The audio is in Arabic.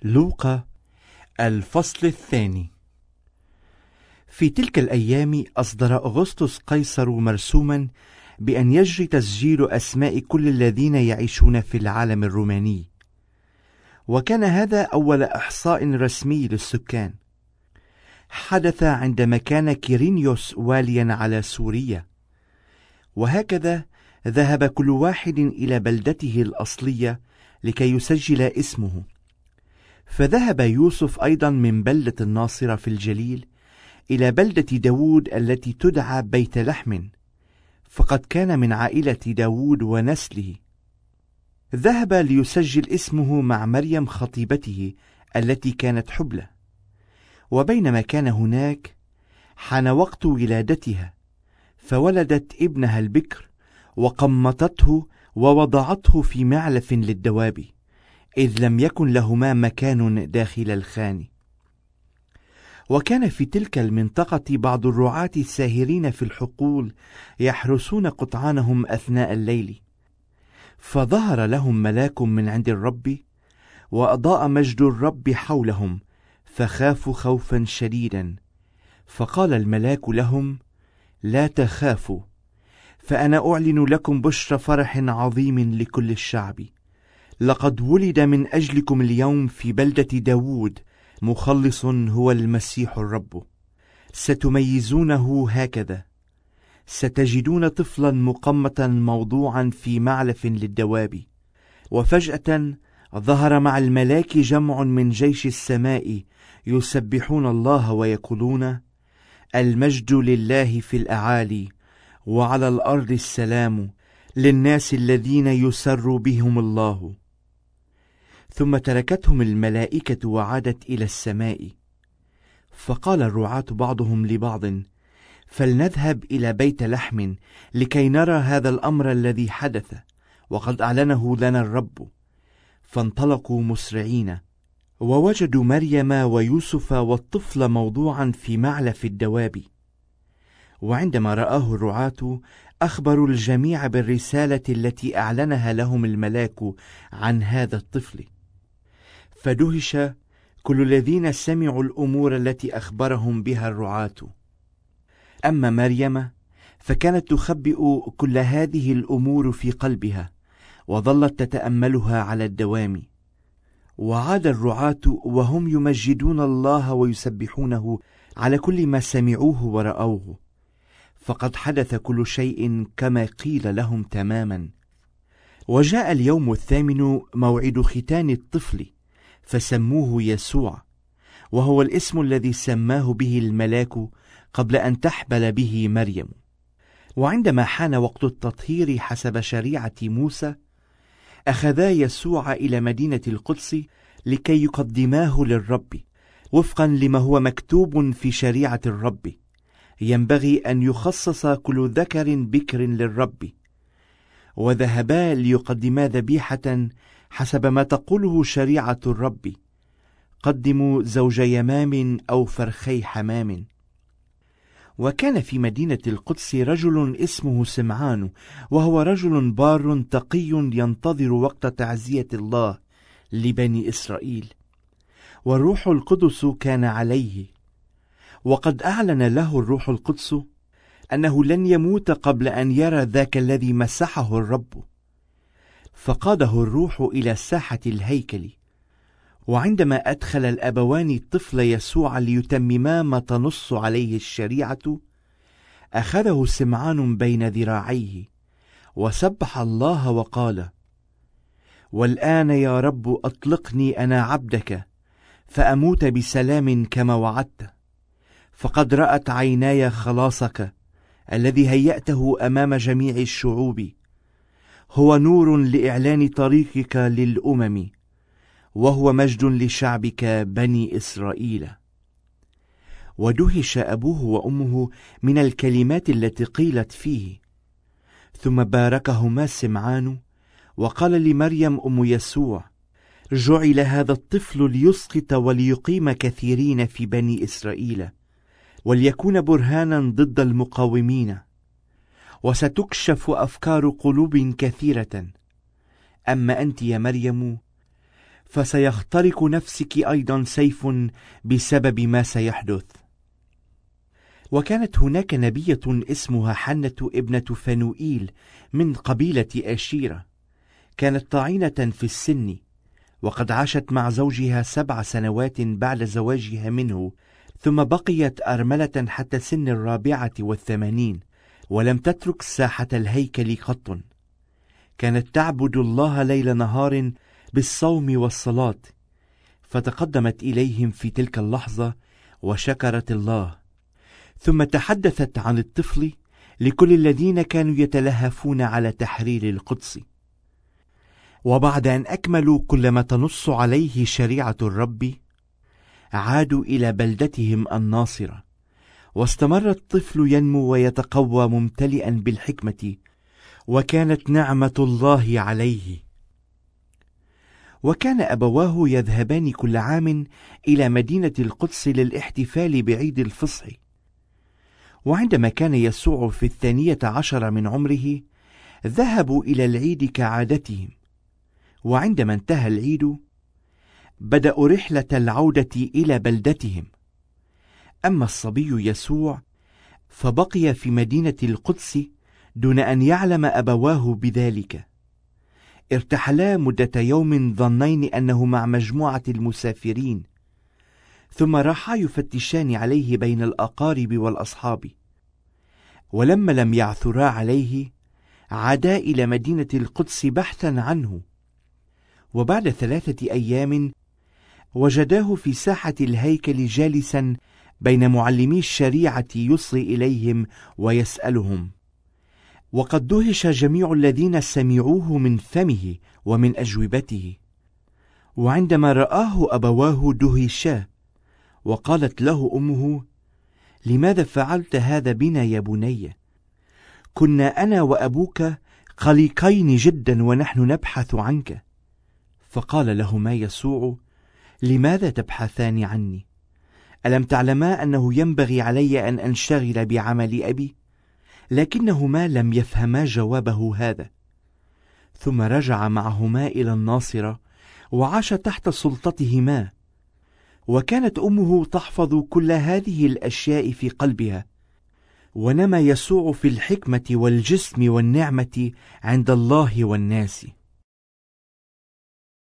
لوقا الفصل 2. في تلك الأيام أصدر أغسطس قيصر مرسوما بأن يجري تسجيل أسماء كل الذين يعيشون في العالم الروماني، وكان هذا أول إحصاء رسمي للسكان. حدث عندما كان كيرينيوس واليا على سوريا، وهكذا ذهب كل واحد إلى بلدته الأصلية لكي يسجل اسمه. فذهب يوسف أيضا من بلدة الناصرة في الجليل إلى بلدة داود التي تدعى بيت لحم، فقد كان من عائلة داود ونسله. ذهب ليسجل اسمه مع مريم خطيبته التي كانت حبلى. وبينما كان هناك حان وقت ولادتها، فولدت ابنها البكر وقمطته ووضعته في معلف للدواب، إذ لم يكن لهما مكان داخل الخان. وكان في تلك المنطقة بعض الرعاة الساهرين في الحقول يحرسون قطعانهم أثناء الليل، فظهر لهم ملاك من عند الرب، وأضاء مجد الرب حولهم، فخافوا خوفا شديدا. فقال الملاك لهم: لا تخافوا، فأنا أعلن لكم بشرى فرح عظيم لكل الشعب. لقد ولد من أجلكم اليوم في بلدة داود مخلص، هو المسيح الرب. ستميزونه هكذا: ستجدون طفلا مقمطا موضوعا في معلف للدواب. وفجأة ظهر مع الملاك جمع من جيش السماء يسبحون الله ويقولون: المجد لله في الأعالي، وعلى الأرض السلام للناس الذين يسر بهم الله. ثم تركتهم الملائكة وعادت إلى السماء. فقال الرعاة بعضهم لبعض: فلنذهب إلى بيت لحم لكي نرى هذا الأمر الذي حدث، وقد أعلنه لنا الرب. فانطلقوا مسرعين، ووجدوا مريم ويوسف والطفل موضوعا في معلف الدواب. وعندما رآه الرعاة أخبروا الجميع بالرسالة التي أعلنها لهم الملاك عن هذا الطفل. فدهش كل الذين سمعوا الأمور التي أخبرهم بها الرعاة. أما مريم فكانت تخبئ كل هذه الأمور في قلبها، وظلت تتأملها على الدوام. وعاد الرعاة وهم يمجدون الله ويسبحونه على كل ما سمعوه ورأوه، فقد حدث كل شيء كما قيل لهم تماما. وجاء اليوم الثامن، موعد ختان الطفل، فسموه يسوع، وهو الاسم الذي سماه به الملاك قبل أن تحبل به مريم. وعندما حان وقت التطهير حسب شريعة موسى، أخذا يسوع إلى مدينة القدس لكي يقدماه للرب وفقا لما هو مكتوب في شريعة الرب: ينبغي أن يخصص كل ذكر بكر للرب. وذهبا ليقدما ذبيحة حسب ما تقوله شريعة الرب: قدموا زوج يمام أو فرخي حمام. وكان في مدينة القدس رجل اسمه سمعان، وهو رجل بار تقي ينتظر وقت تعزية الله لبني إسرائيل، والروح القدس كان عليه. وقد أعلن له الروح القدس أنه لن يموت قبل أن يرى ذاك الذي مسحه الرب. فقاده الروح إلى ساحة الهيكل، وعندما أدخل الأبوان الطفل يسوع ليتمما ما تنص عليه الشريعة، أخذه سمعان بين ذراعيه وسبح الله وقال: والآن يا رب أطلقني أنا عبدك، فأموت بسلام كما وعدت. فقد رأت عيناي خلاصك الذي هيأته أمام جميع الشعوب، هو نور لإعلان طريقك للأمم، وهو مجد لشعبك بني إسرائيل. ودهش أبوه وأمه من الكلمات التي قيلت فيه. ثم باركهما سمعان، وقال لمريم أم يسوع: جعل هذا الطفل ليسقط وليقيم كثيرين في بني إسرائيل، وليكون برهانا ضد المقاومين، وستكشف أفكار قلوب كثيرة. أما أنت يا مريم فسيخترق نفسك أيضا سيف بسبب ما سيحدث. وكانت هناك نبية اسمها حنة ابنة فنوئيل من قبيلة آشيرة، كانت طاعنة في السن، وقد عاشت مع زوجها 7 سنوات بعد زواجها منه، ثم بقيت أرملة حتى سن 84، ولم تترك ساحة الهيكل قط. كانت تعبد الله ليل نهار بالصوم والصلاة، فتقدمت إليهم في تلك اللحظة وشكرت الله، ثم تحدثت عن الطفل لكل الذين كانوا يتلهفون على تحرير القدس. وبعد أن أكملوا كل ما تنص عليه شريعة الرب، عادوا إلى بلدتهم الناصرة، واستمر الطفل ينمو ويتقوى ممتلئا بالحكمة، وكانت نعمة الله عليه. وكان أبواه يذهبان كل عام إلى مدينة القدس للاحتفال بعيد الفصح. وعندما كان يسوع في 12 من عمره، ذهبوا إلى العيد كعادتهم. وعندما انتهى العيد، بدأوا رحلة العودة إلى بلدتهم. أما الصبي يسوع فبقي في مدينة القدس دون أن يعلم أبواه بذلك. ارتحلا مدة يوم ظنين أنه مع مجموعة المسافرين، ثم راحا يفتشان عليه بين الأقارب والأصحاب. ولما لم يعثرا عليه، عادا إلى مدينة القدس بحثا عنه. وبعد 3 أيام وجداه في ساحة الهيكل جالسا بين معلمي الشريعة يصغي إليهم ويسألهم. وقد دهش جميع الذين سمعوه من فمه ومن أجوبته. وعندما رآه أبواه دهشا، وقالت له أمه: لماذا فعلت هذا بنا يا بني؟ كنا أنا وأبوك قلقين جدا ونحن نبحث عنك. فقال لهما يسوع: لماذا تبحثان عني؟ ألم تعلما أنه ينبغي علي أن أنشغل بعمل أبي؟ لكنهما لم يفهما جوابه هذا. ثم رجع معهما إلى الناصرة، وعاش تحت سلطتهما. وكانت أمه تحفظ كل هذه الأشياء في قلبها. ونمى يسوع في الحكمة والجسم والنعمة عند الله والناس.